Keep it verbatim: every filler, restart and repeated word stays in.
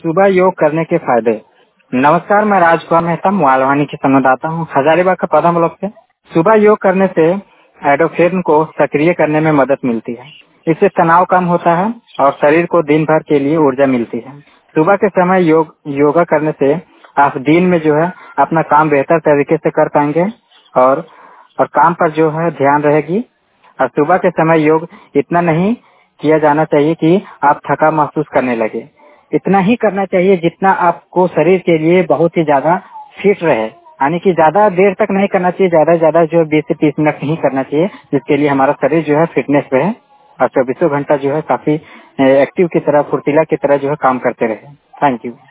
सुबह योग करने के फायदे। नमस्कार, मैं राजकुमार मेहता मोहालवानी की संवाददाता हूँ, हजारीबाग का पौधा ब्लॉक से। सुबह योग करने से एंडोर्फिन को सक्रिय करने में मदद मिलती है। इससे तनाव कम होता है और शरीर को दिन भर के लिए ऊर्जा मिलती है। सुबह के समय योग योगा करने से आप दिन में जो है अपना काम बेहतर तरीके से कर पाएंगे और और काम पर जो है ध्यान रहेगी। और सुबह के समय योग इतना नहीं किया जाना चाहिए कि आप थका महसूस करने लगे। इतना ही करना चाहिए जितना आपको शरीर के लिए बहुत ही ज्यादा फिट रहे, यानी कि ज्यादा देर तक नहीं करना चाहिए, ज्यादा से ज्यादा जो बीस से तीस मिनट ही करना चाहिए, जिसके लिए हमारा शरीर जो है फिटनेस रहे और चौबीसों घंटा जो है काफी एक्टिव की तरह, फुर्तीला की तरह जो है काम करते रहे। Thank you.